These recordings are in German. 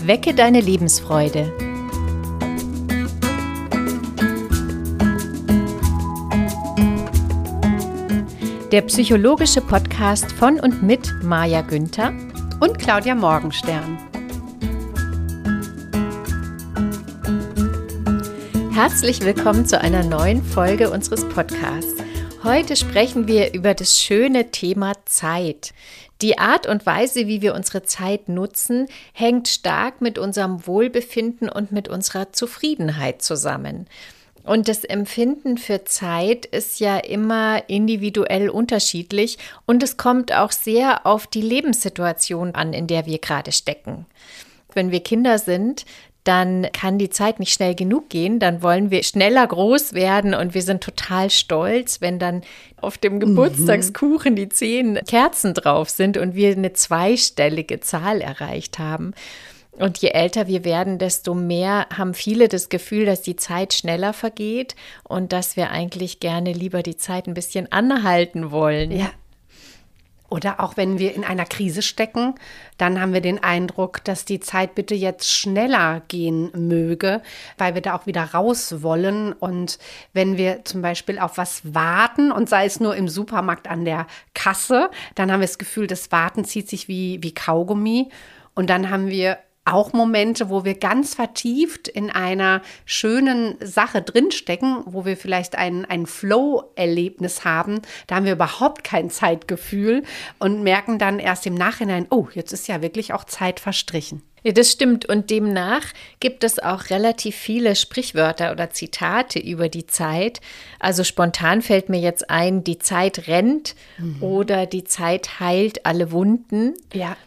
Wecke deine Lebensfreude. Der psychologische Podcast von und mit Maja Günther und Claudia Morgenstern. Herzlich willkommen zu einer neuen Folge unseres Podcasts. Heute sprechen wir über das schöne Thema Zeit. Die Art und Weise, wie wir unsere Zeit nutzen, hängt stark mit unserem Wohlbefinden und mit unserer Zufriedenheit zusammen. Und das Empfinden für Zeit ist ja immer individuell unterschiedlich und es kommt auch sehr auf die Lebenssituation an, in der wir gerade stecken. Wenn wir Kinder sind, dann kann die Zeit nicht schnell genug gehen, dann wollen wir schneller groß werden und wir sind total stolz, wenn dann auf dem Geburtstagskuchen die 10 Kerzen drauf sind und wir eine zweistellige Zahl erreicht haben. Und je älter wir werden, desto mehr haben viele das Gefühl, dass die Zeit schneller vergeht und dass wir eigentlich gerne lieber die Zeit ein bisschen anhalten wollen. Ja. Oder auch wenn wir in einer Krise stecken, dann haben wir den Eindruck, dass die Zeit bitte jetzt schneller gehen möge, weil wir da auch wieder raus wollen. Und wenn wir zum Beispiel auf was warten und sei es nur im Supermarkt an der Kasse, dann haben wir das Gefühl, das Warten zieht sich wie Kaugummi. Und dann haben wir auch Momente, wo wir ganz vertieft in einer schönen Sache drinstecken, wo wir vielleicht ein Flow-Erlebnis haben. Da haben wir überhaupt kein Zeitgefühl und merken dann erst im Nachhinein, oh, jetzt ist ja wirklich auch Zeit verstrichen. Ja, das stimmt. Und demnach gibt es auch relativ viele Sprichwörter oder Zitate über die Zeit. Also spontan fällt mir jetzt ein, die Zeit rennt oder die Zeit heilt alle Wunden. Ja.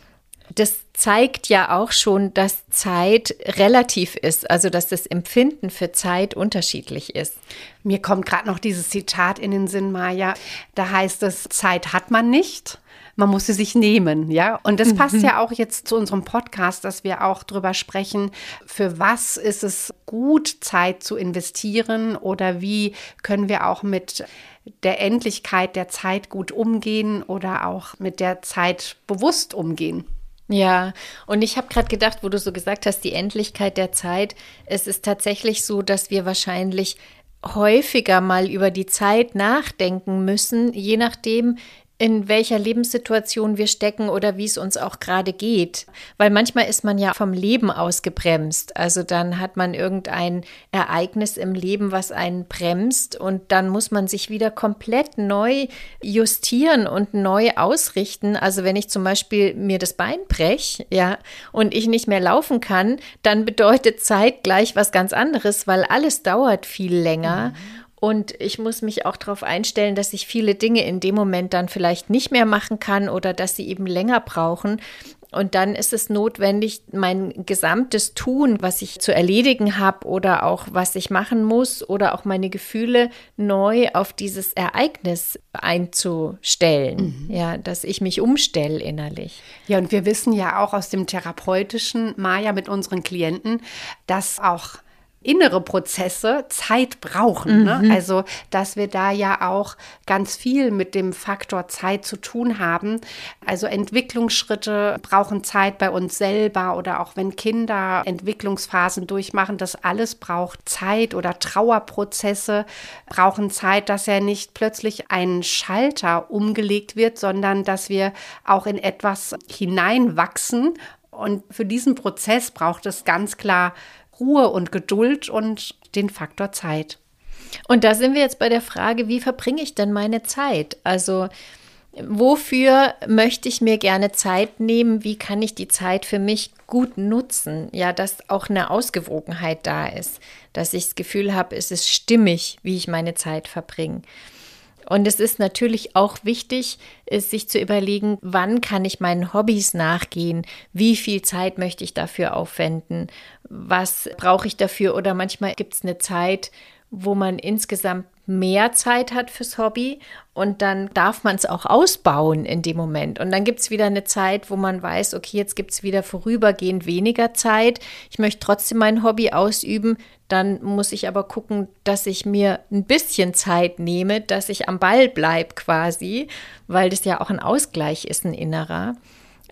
Das zeigt ja auch schon, dass Zeit relativ ist, also dass das Empfinden für Zeit unterschiedlich ist. Mir kommt gerade noch dieses Zitat in den Sinn, Maja. Da heißt es, Zeit hat man nicht, man muss sie sich nehmen, ja. Und das passt ja auch jetzt zu unserem Podcast, dass wir auch drüber sprechen, für was ist es gut, Zeit zu investieren oder wie können wir auch mit der Endlichkeit der Zeit gut umgehen oder auch mit der Zeit bewusst umgehen. Ja, und ich habe gerade gedacht, wo du so gesagt hast, die Endlichkeit der Zeit, es ist tatsächlich so, dass wir wahrscheinlich häufiger mal über die Zeit nachdenken müssen, je nachdem, in welcher Lebenssituation wir stecken oder wie es uns auch gerade geht. Weil manchmal ist man ja vom Leben ausgebremst. Also dann hat man irgendein Ereignis im Leben, was einen bremst und dann muss man sich wieder komplett neu justieren und neu ausrichten. Also wenn ich zum Beispiel mir das Bein breche, ja, und ich nicht mehr laufen kann, dann bedeutet Zeit gleich was ganz anderes, weil alles dauert viel länger. Und ich muss mich auch darauf einstellen, dass ich viele Dinge in dem Moment dann vielleicht nicht mehr machen kann oder dass sie eben länger brauchen. Und dann ist es notwendig, mein gesamtes Tun, was ich zu erledigen habe oder auch was ich machen muss oder auch meine Gefühle neu auf dieses Ereignis einzustellen. Ja, dass ich mich umstelle innerlich. Ja, und wir wissen ja auch aus dem Therapeutischen, Maja, mit unseren Klienten, dass auch innere Prozesse Zeit brauchen. Ne? Also, dass wir da ja auch ganz viel mit dem Faktor Zeit zu tun haben. Also Entwicklungsschritte brauchen Zeit bei uns selber oder auch wenn Kinder Entwicklungsphasen durchmachen, das alles braucht Zeit oder Trauerprozesse brauchen Zeit, dass ja nicht plötzlich ein Schalter umgelegt wird, sondern dass wir auch in etwas hineinwachsen. Und für diesen Prozess braucht es ganz klar Ruhe und Geduld und den Faktor Zeit. Und da sind wir jetzt bei der Frage, wie verbringe ich denn meine Zeit? Also wofür möchte ich mir gerne Zeit nehmen? Wie kann ich die Zeit für mich gut nutzen? Ja, dass auch eine Ausgewogenheit da ist, dass ich das Gefühl habe, es ist stimmig, wie ich meine Zeit verbringe. Und es ist natürlich auch wichtig, sich zu überlegen, wann kann ich meinen Hobbys nachgehen, wie viel Zeit möchte ich dafür aufwenden, was brauche ich dafür oder manchmal gibt es eine Zeit, wo man insgesamt mehr Zeit hat fürs Hobby und dann darf man es auch ausbauen in dem Moment. Und dann gibt es wieder eine Zeit, wo man weiß, okay, jetzt gibt es wieder vorübergehend weniger Zeit. Ich möchte trotzdem mein Hobby ausüben. Dann muss ich aber gucken, dass ich mir ein bisschen Zeit nehme, dass ich am Ball bleibe quasi, weil das ja auch ein Ausgleich ist, ein innerer.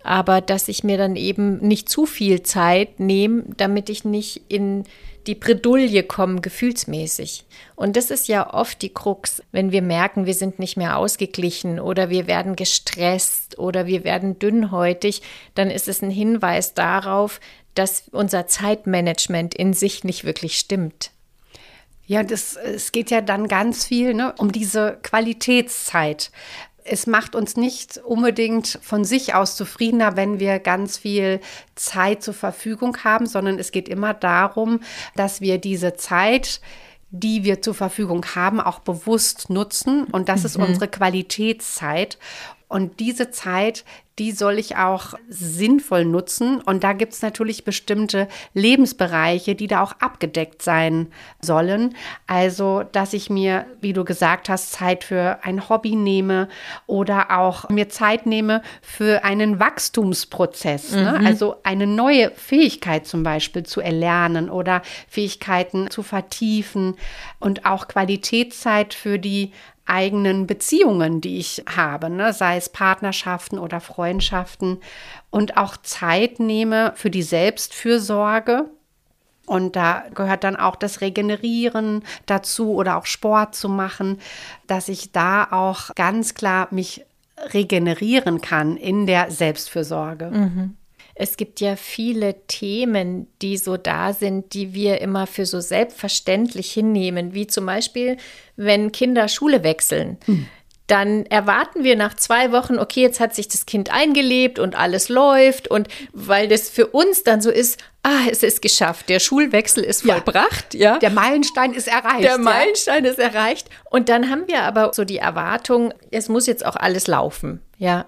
aber dass ich mir dann eben nicht zu viel Zeit nehme, damit ich nicht in die Bredouille komme, gefühlsmäßig. Und das ist ja oft die Krux, wenn wir merken, wir sind nicht mehr ausgeglichen oder wir werden gestresst oder wir werden dünnhäutig, dann ist es ein Hinweis darauf, dass unser Zeitmanagement in sich nicht wirklich stimmt. Ja, es geht ja dann ganz viel, ne, um diese Qualitätszeit. Es macht uns nicht unbedingt von sich aus zufriedener, wenn wir ganz viel Zeit zur Verfügung haben, sondern es geht immer darum, dass wir diese Zeit, die wir zur Verfügung haben, auch bewusst nutzen. Und das ist unsere Qualitätszeit. Und diese Zeit, die soll ich auch sinnvoll nutzen. Und da gibt es natürlich bestimmte Lebensbereiche, die da auch abgedeckt sein sollen. Also, dass ich mir, wie du gesagt hast, Zeit für ein Hobby nehme oder auch mir Zeit nehme für einen Wachstumsprozess. Ne? Also eine neue Fähigkeit zum Beispiel zu erlernen oder Fähigkeiten zu vertiefen und auch Qualitätszeit für die eigenen Beziehungen, die ich habe, ne? Sei es Partnerschaften oder Freundschaften, und auch Zeit nehme für die Selbstfürsorge. Und da gehört dann auch das Regenerieren dazu oder auch Sport zu machen, dass ich da auch ganz klar mich regenerieren kann in der Selbstfürsorge. Es gibt ja viele Themen, die so da sind, die wir immer für so selbstverständlich hinnehmen, wie zum Beispiel, wenn Kinder Schule wechseln. Dann erwarten wir nach 2 Wochen, okay, jetzt hat sich das Kind eingelebt und alles läuft. Und weil das für uns dann so ist, es ist geschafft, der Schulwechsel ist vollbracht. Ja. Der Meilenstein ist erreicht. Der Meilenstein ist erreicht. Und dann haben wir aber so die Erwartung, es muss jetzt auch alles laufen. Ja.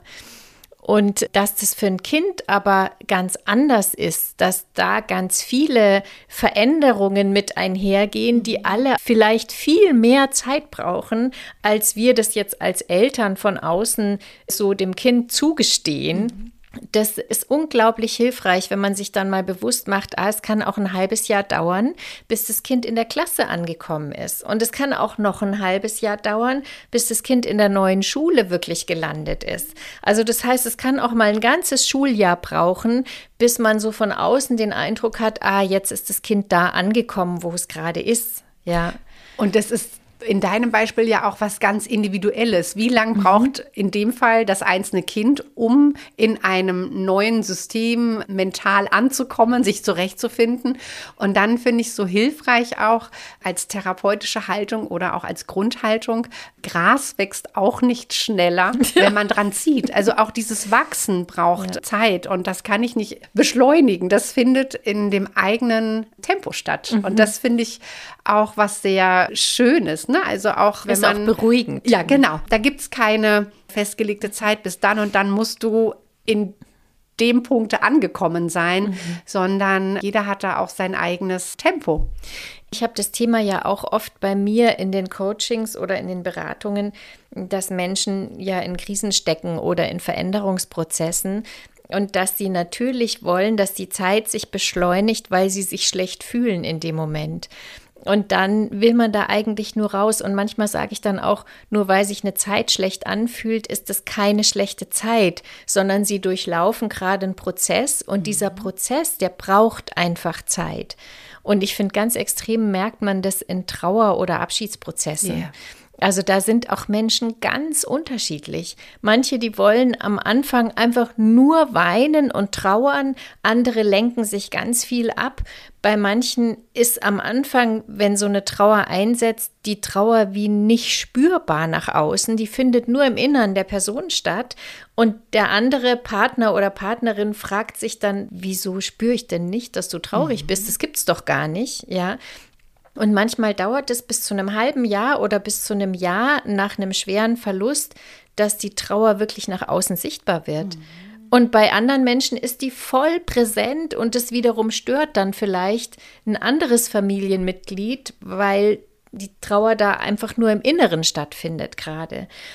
Und dass das für ein Kind aber ganz anders ist, dass da ganz viele Veränderungen mit einhergehen, die alle vielleicht viel mehr Zeit brauchen, als wir das jetzt als Eltern von außen so dem Kind zugestehen. Das ist unglaublich hilfreich, wenn man sich dann mal bewusst macht, es kann auch ein halbes Jahr dauern, bis das Kind in der Klasse angekommen ist. Und es kann auch noch ein halbes Jahr dauern, bis das Kind in der neuen Schule wirklich gelandet ist. Also das heißt, es kann auch mal ein ganzes Schuljahr brauchen, bis man so von außen den Eindruck hat, jetzt ist das Kind da angekommen, wo es gerade ist. Ja. Und das ist in deinem Beispiel ja auch was ganz Individuelles. Wie lang braucht in dem Fall das einzelne Kind, um in einem neuen System mental anzukommen, sich zurechtzufinden? Und dann finde ich so hilfreich auch als therapeutische Haltung oder auch als Grundhaltung, Gras wächst auch nicht schneller, wenn man dran zieht. Also auch dieses Wachsen braucht Zeit und das kann ich nicht beschleunigen. Das findet in dem eigenen Tempo statt. Und das finde ich auch was sehr Schönes. Ne? Also auch, wenn ist man auch beruhigend. Ja, genau. Da gibt es keine festgelegte Zeit bis dann und dann musst du in dem Punkt angekommen sein, sondern jeder hat da auch sein eigenes Tempo. Ich habe das Thema ja auch oft bei mir in den Coachings oder in den Beratungen, dass Menschen ja in Krisen stecken oder in Veränderungsprozessen. Und dass sie natürlich wollen, dass die Zeit sich beschleunigt, weil sie sich schlecht fühlen in dem Moment. Und dann will man da eigentlich nur raus. Und manchmal sage ich dann auch, nur weil sich eine Zeit schlecht anfühlt, ist es keine schlechte Zeit, sondern sie durchlaufen gerade einen Prozess. Und dieser Prozess, der braucht einfach Zeit. Und ich finde, ganz extrem merkt man das in Trauer- oder Abschiedsprozessen. Yeah. Also da sind auch Menschen ganz unterschiedlich. Manche, die wollen am Anfang einfach nur weinen und trauern. Andere lenken sich ganz viel ab. Bei manchen ist am Anfang, wenn so eine Trauer einsetzt, die Trauer wie nicht spürbar nach außen. Die findet nur im Innern der Person statt. Und der andere Partner oder Partnerin fragt sich dann, wieso spüre ich denn nicht, dass du traurig bist? Das gibt's doch gar nicht, ja. Und manchmal dauert es bis zu einem halben Jahr oder bis zu einem Jahr nach einem schweren Verlust, dass die Trauer wirklich nach außen sichtbar wird. Und bei anderen Menschen ist die voll präsent und es wiederum stört dann vielleicht ein anderes Familienmitglied, weil die Trauer da einfach nur im Inneren stattfindet gerade.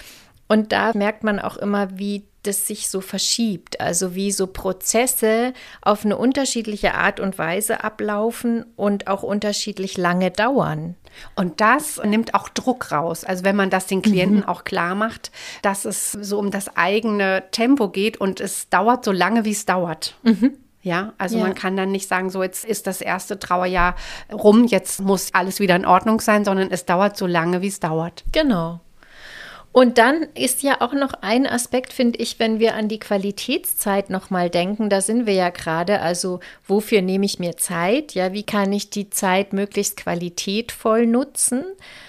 Und da merkt man auch immer, wie das sich so verschiebt, also wie so Prozesse auf eine unterschiedliche Art und Weise ablaufen und auch unterschiedlich lange dauern. Und das nimmt auch Druck raus. Also wenn man das den Klienten auch klar macht, dass es so um das eigene Tempo geht und es dauert so lange, wie es dauert. Ja, also man kann dann nicht sagen, so jetzt ist das erste Trauerjahr rum, jetzt muss alles wieder in Ordnung sein, sondern es dauert so lange, wie es dauert. Genau. Und dann ist ja auch noch ein Aspekt, finde ich, wenn wir an die Qualitätszeit nochmal denken, da sind wir ja gerade, also wofür nehme ich mir Zeit? Ja, wie kann ich die Zeit möglichst qualitätvoll nutzen?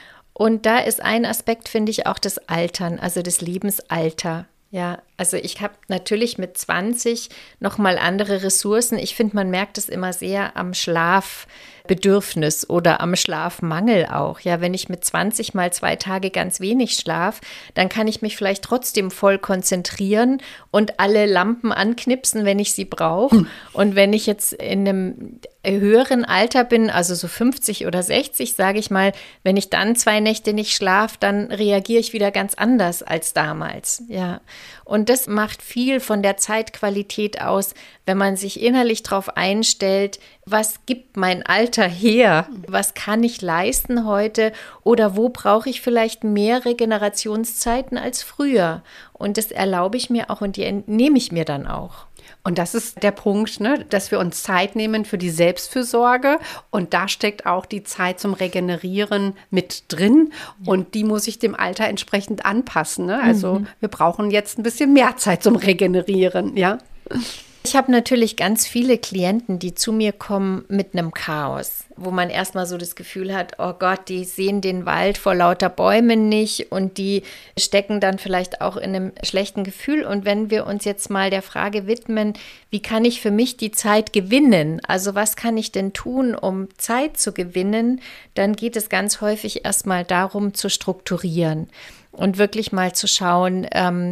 Und da ist ein Aspekt, finde ich, auch das Altern, also das Lebensalter. Ja, also ich habe natürlich mit 20 nochmal andere Ressourcen. Ich finde, man merkt es immer sehr am Schlafbedürfnis oder am Schlafmangel auch. Ja, wenn ich mit 20 mal 2 Tage ganz wenig schlafe, dann kann ich mich vielleicht trotzdem voll konzentrieren und alle Lampen anknipsen, wenn ich sie brauche. Und wenn ich jetzt in einem höheren Alter bin, also so 50 oder 60, sage ich mal, wenn ich dann 2 Nächte nicht schlafe, dann reagiere ich wieder ganz anders als damals. Ja, und das macht viel von der Zeitqualität aus, wenn man sich innerlich darauf einstellt, was gibt mein Alter her? Was kann ich leisten heute? Oder wo brauche ich vielleicht mehr Regenerationszeiten als früher? Und das erlaube ich mir auch und die nehme ich mir dann auch. Und das ist der Punkt, ne, dass wir uns Zeit nehmen für die Selbstfürsorge. Und da steckt auch die Zeit zum Regenerieren mit drin. Und die muss ich dem Alter entsprechend anpassen. Ne? Also wir brauchen jetzt ein bisschen mehr Zeit zum Regenerieren, ja. Ich habe natürlich ganz viele Klienten, die zu mir kommen mit einem Chaos, wo man erstmal so das Gefühl hat, oh Gott, die sehen den Wald vor lauter Bäumen nicht und die stecken dann vielleicht auch in einem schlechten Gefühl. Und wenn wir uns jetzt mal der Frage widmen, wie kann ich für mich die Zeit gewinnen? Also was kann ich denn tun, um Zeit zu gewinnen? Dann geht es ganz häufig erstmal darum, zu strukturieren. Und wirklich mal zu schauen,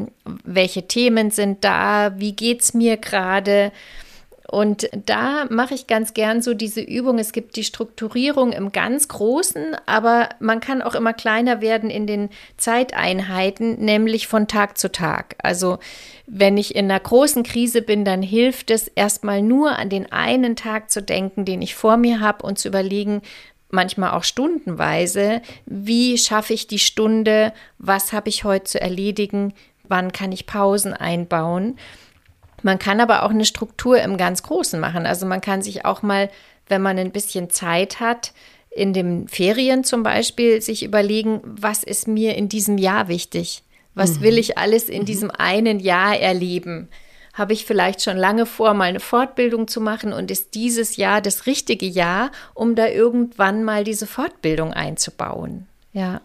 welche Themen sind da, wie geht's mir gerade. Und da mache ich ganz gern so diese Übung. Es gibt die Strukturierung im ganz Großen, aber man kann auch immer kleiner werden in den Zeiteinheiten, nämlich von Tag zu Tag. Also wenn ich in einer großen Krise bin, dann hilft es erstmal nur an den einen Tag zu denken, den ich vor mir habe und zu überlegen, manchmal auch stundenweise, wie schaffe ich die Stunde, was habe ich heute zu erledigen, wann kann ich Pausen einbauen. Man kann aber auch eine Struktur im ganz Großen machen. Also man kann sich auch mal, wenn man ein bisschen Zeit hat, in den Ferien zum Beispiel, sich überlegen, was ist mir in diesem Jahr wichtig? Was will ich alles in diesem einen Jahr erleben? Habe ich vielleicht schon lange vor, mal eine Fortbildung zu machen und ist dieses Jahr das richtige Jahr, um da irgendwann mal diese Fortbildung einzubauen? Ja.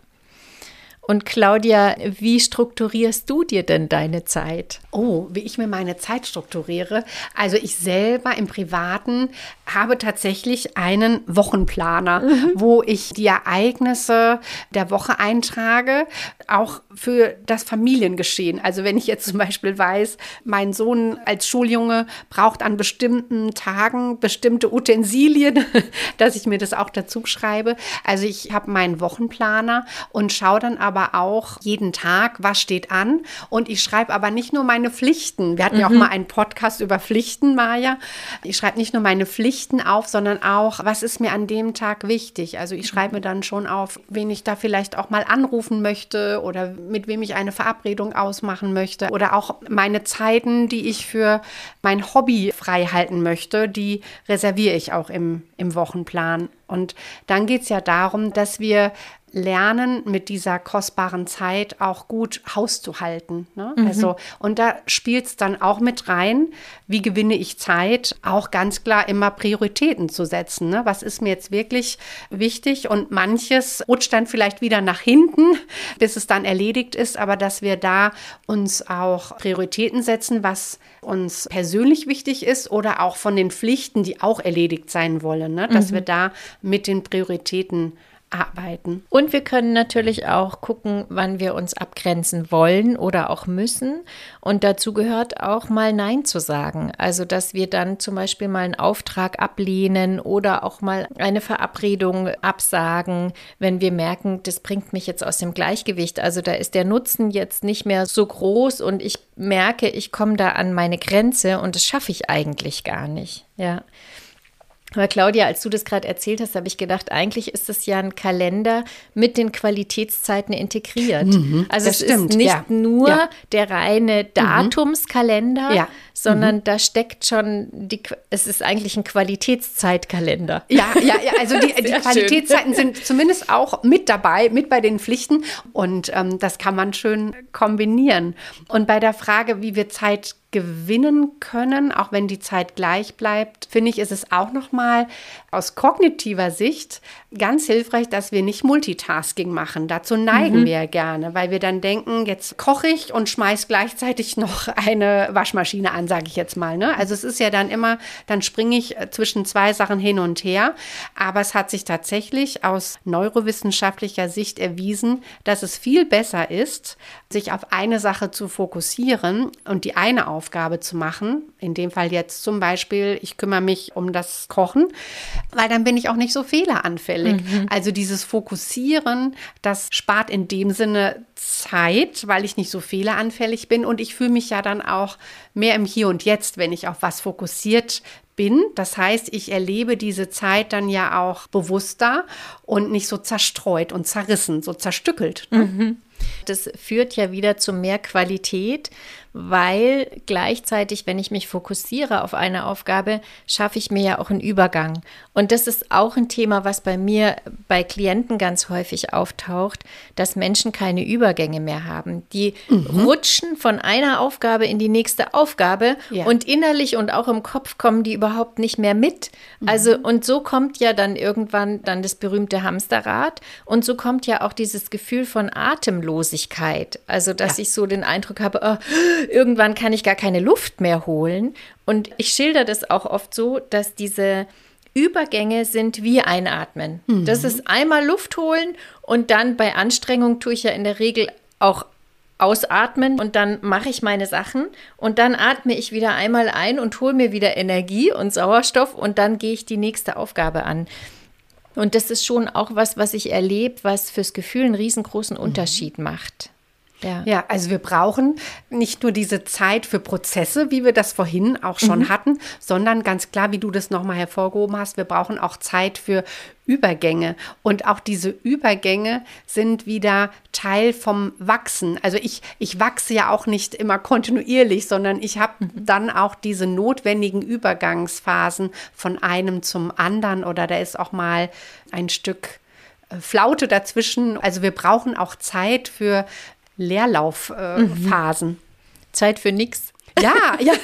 Und Claudia, wie strukturierst du dir denn deine Zeit? Oh, wie ich mir meine Zeit strukturiere. Also ich selber im Privaten habe tatsächlich einen Wochenplaner, wo ich die Ereignisse der Woche eintrage, auch für das Familiengeschehen. Also wenn ich jetzt zum Beispiel weiß, mein Sohn als Schuljunge braucht an bestimmten Tagen bestimmte Utensilien, dass ich mir das auch dazu schreibe. Also ich habe meinen Wochenplaner und schaue dann aber auch jeden Tag, was steht an. Und ich schreibe aber nicht nur meine Pflichten. Wir hatten ja auch mal einen Podcast über Pflichten, Maja. Ich schreibe nicht nur meine Pflichten auf, sondern auch, was ist mir an dem Tag wichtig. Also ich schreibe mir dann schon auf, wen ich da vielleicht auch mal anrufen möchte oder mit wem ich eine Verabredung ausmachen möchte. Oder auch meine Zeiten, die ich für mein Hobby frei halten möchte, die reserviere ich auch im Wochenplan. Und dann geht es ja darum, dass wir lernen, mit dieser kostbaren Zeit auch gut Haus zu halten. Ne? Also, und da spielt es dann auch mit rein, wie gewinne ich Zeit, auch ganz klar immer Prioritäten zu setzen. Ne? Was ist mir jetzt wirklich wichtig? Und manches rutscht dann vielleicht wieder nach hinten, bis es dann erledigt ist, aber dass wir da uns auch Prioritäten setzen, was uns persönlich wichtig ist oder auch von den Pflichten, die auch erledigt sein wollen, ne? Dass wir da mit den Prioritäten arbeiten. Und wir können natürlich auch gucken, wann wir uns abgrenzen wollen oder auch müssen. Und dazu gehört auch mal Nein zu sagen. Also, dass wir dann zum Beispiel mal einen Auftrag ablehnen oder auch mal eine Verabredung absagen, wenn wir merken, das bringt mich jetzt aus dem Gleichgewicht. Also, da ist der Nutzen jetzt nicht mehr so groß und ich merke, ich komme da an meine Grenze und das schaffe ich eigentlich gar nicht. Ja. Aber Claudia, als du das gerade erzählt hast, habe ich gedacht, eigentlich ist das ja ein Kalender mit den Qualitätszeiten integriert. Also es ist nicht nur der reine Datumskalender, sondern da steckt schon, es ist eigentlich ein Qualitätszeitkalender. Ja, also die Qualitätszeiten sind zumindest auch mit dabei, mit bei den Pflichten und das kann man schön kombinieren. Und bei der Frage, wie wir Zeit gewinnen können, auch wenn die Zeit gleich bleibt, finde ich, ist es auch nochmal aus kognitiver Sicht ganz hilfreich, dass wir nicht Multitasking machen. Dazu neigen wir ja gerne, weil wir dann denken, jetzt koche ich und schmeiß gleichzeitig noch eine Waschmaschine an, sage ich jetzt mal. Ne? Also es ist ja dann immer, dann springe ich zwischen zwei Sachen hin und her. Aber es hat sich tatsächlich aus neurowissenschaftlicher Sicht erwiesen, dass es viel besser ist, sich auf eine Sache zu fokussieren und die eine Aufgabe zu machen. In dem Fall jetzt zum Beispiel, ich kümmere mich um das Kochen, weil dann bin ich auch nicht so fehleranfällig. Also dieses Fokussieren, das spart in dem Sinne Zeit, weil ich nicht so fehleranfällig bin und ich fühle mich ja dann auch mehr im Hier und Jetzt, wenn ich auf was fokussiert bin. Das heißt, ich erlebe diese Zeit dann ja auch bewusster und nicht so zerstreut und zerrissen, so zerstückelt. Ne? Das führt ja wieder zu mehr Qualität, weil gleichzeitig, wenn ich mich fokussiere auf eine Aufgabe, schaffe ich mir ja auch einen Übergang. Und das ist auch ein Thema, was bei mir, bei Klienten ganz häufig auftaucht, dass Menschen keine Übergänge mehr haben. Die rutschen von einer Aufgabe in die nächste Aufgabe und innerlich und auch im Kopf kommen die überhaupt nicht mehr mit. Also, und so kommt ja dann irgendwann dann das berühmte Hamsterrad und so kommt ja auch dieses Gefühl von Atemlosigkeit. Also, dass ich so den Eindruck habe, oh, irgendwann kann ich gar keine Luft mehr holen. Und ich schilder das auch oft so, dass diese Übergänge sind wie Einatmen. Das ist einmal Luft holen und dann bei Anstrengung tue ich ja in der Regel auch ausatmen und dann mache ich meine Sachen und dann atme ich wieder einmal ein und hole mir wieder Energie und Sauerstoff und dann gehe ich die nächste Aufgabe an. Und das ist schon auch was ich erlebe, was fürs Gefühl einen riesengroßen Unterschied macht. Ja, also wir brauchen nicht nur diese Zeit für Prozesse, wie wir das vorhin auch schon hatten, sondern ganz klar, wie du das nochmal hervorgehoben hast, wir brauchen auch Zeit für Übergänge. Und auch diese Übergänge sind wieder Teil vom Wachsen. Also ich wachse ja auch nicht immer kontinuierlich, sondern ich habe dann auch diese notwendigen Übergangsphasen von einem zum anderen oder da ist auch mal ein Stück Flaute dazwischen. Also wir brauchen auch Zeit für Leerlaufphasen. Zeit für nix. Ja.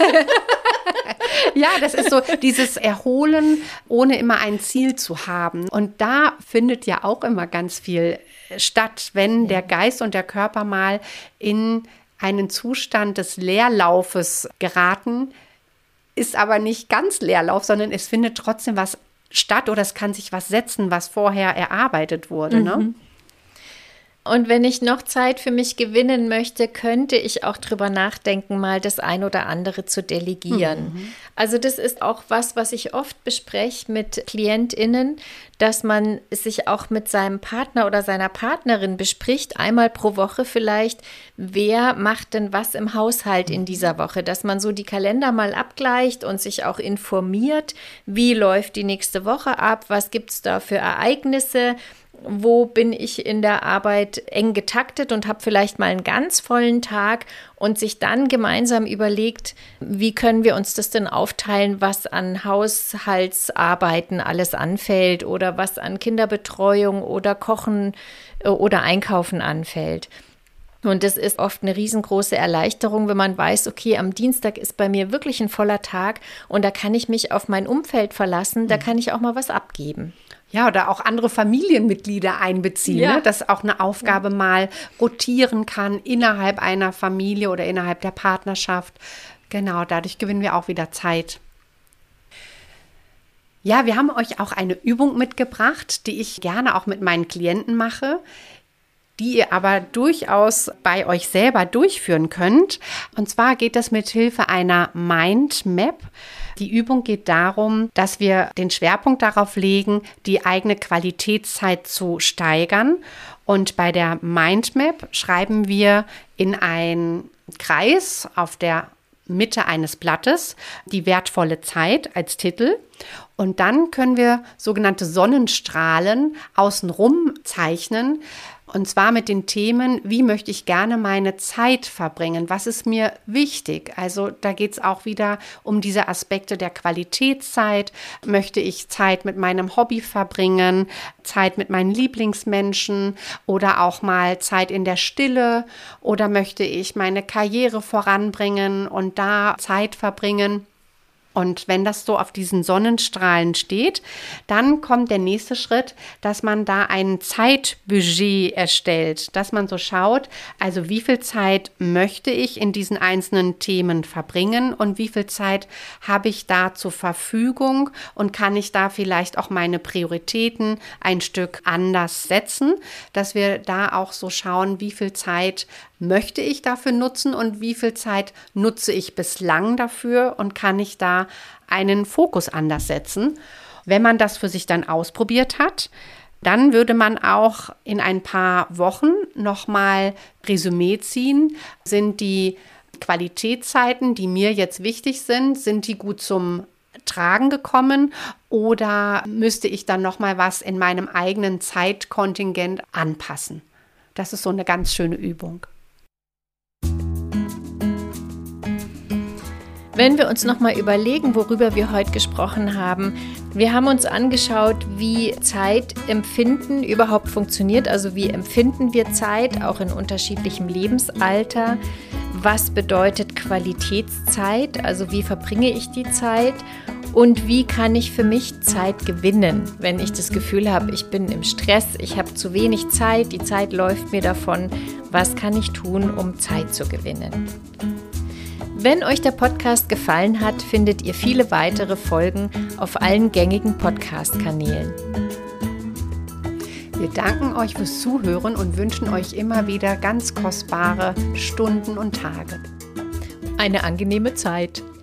Ja, das ist so dieses Erholen, ohne immer ein Ziel zu haben. Und da findet ja auch immer ganz viel statt, wenn der Geist und der Körper mal in einen Zustand des Leerlaufes geraten, ist aber nicht ganz Leerlauf, sondern es findet trotzdem was statt oder es kann sich was setzen, was vorher erarbeitet wurde, ne? Und wenn ich noch Zeit für mich gewinnen möchte, könnte ich auch drüber nachdenken, mal das ein oder andere zu delegieren. Also das ist auch was ich oft bespreche mit KlientInnen, dass man sich auch mit seinem Partner oder seiner Partnerin bespricht, einmal pro Woche vielleicht, wer macht denn was im Haushalt in dieser Woche, dass man so die Kalender mal abgleicht und sich auch informiert, wie läuft die nächste Woche ab, was gibt es da für Ereignisse, wo bin ich in der Arbeit eng getaktet und habe vielleicht mal einen ganz vollen Tag und sich dann gemeinsam überlegt, wie können wir uns das denn aufteilen, was an Haushaltsarbeiten alles anfällt oder was an Kinderbetreuung oder Kochen oder Einkaufen anfällt. Und das ist oft eine riesengroße Erleichterung, wenn man weiß, okay, am Dienstag ist bei mir wirklich ein voller Tag und da kann ich mich auf mein Umfeld verlassen, da kann ich auch mal was abgeben. Ja, oder auch andere Familienmitglieder einbeziehen, ne? Dass auch eine Aufgabe mal rotieren kann innerhalb einer Familie oder innerhalb der Partnerschaft. Genau, dadurch gewinnen wir auch wieder Zeit. Ja, wir haben euch auch eine Übung mitgebracht, die ich gerne auch mit meinen Klienten mache, die ihr aber durchaus bei euch selber durchführen könnt. Und zwar geht das mit Hilfe einer Mindmap. Die Übung geht darum, dass wir den Schwerpunkt darauf legen, die eigene Qualitätszeit zu steigern. Und bei der Mindmap schreiben wir in einen Kreis auf der Mitte eines Blattes die wertvolle Zeit als Titel. Und dann können wir sogenannte Sonnenstrahlen außenrum zeichnen. Und zwar mit den Themen, wie möchte ich gerne meine Zeit verbringen? Was ist mir wichtig? Also da geht es auch wieder um diese Aspekte der Qualitätszeit. Möchte ich Zeit mit meinem Hobby verbringen? Zeit mit meinen Lieblingsmenschen? Oder auch mal Zeit in der Stille? Oder möchte ich meine Karriere voranbringen und da Zeit verbringen? Und wenn das so auf diesen Sonnenstrahlen steht, dann kommt der nächste Schritt, dass man da ein Zeitbudget erstellt, dass man so schaut, also wie viel Zeit möchte ich in diesen einzelnen Themen verbringen und wie viel Zeit habe ich da zur Verfügung und kann ich da vielleicht auch meine Prioritäten ein Stück anders setzen, dass wir da auch so schauen, wie viel Zeit möchte ich dafür nutzen und wie viel Zeit nutze ich bislang dafür und kann ich da einen Fokus anders setzen. Wenn man das für sich dann ausprobiert hat, dann würde man auch in ein paar Wochen nochmal Resümee ziehen. Sind die Qualitätszeiten, die mir jetzt wichtig sind die gut zum Tragen gekommen oder müsste ich dann nochmal was in meinem eigenen Zeitkontingent anpassen? Das ist so eine ganz schöne Übung. Wenn wir uns nochmal überlegen, worüber wir heute gesprochen haben, wir haben uns angeschaut, wie Zeitempfinden überhaupt funktioniert, also wie empfinden wir Zeit, auch in unterschiedlichem Lebensalter. Was bedeutet Qualitätszeit, also wie verbringe ich die Zeit und wie kann ich für mich Zeit gewinnen, wenn ich das Gefühl habe, ich bin im Stress, ich habe zu wenig Zeit, die Zeit läuft mir davon. Was kann ich tun, um Zeit zu gewinnen? Wenn euch der Podcast gefallen hat, findet ihr viele weitere Folgen auf allen gängigen Podcast-Kanälen. Wir danken euch fürs Zuhören und wünschen euch immer wieder ganz kostbare Stunden und Tage. Eine angenehme Zeit.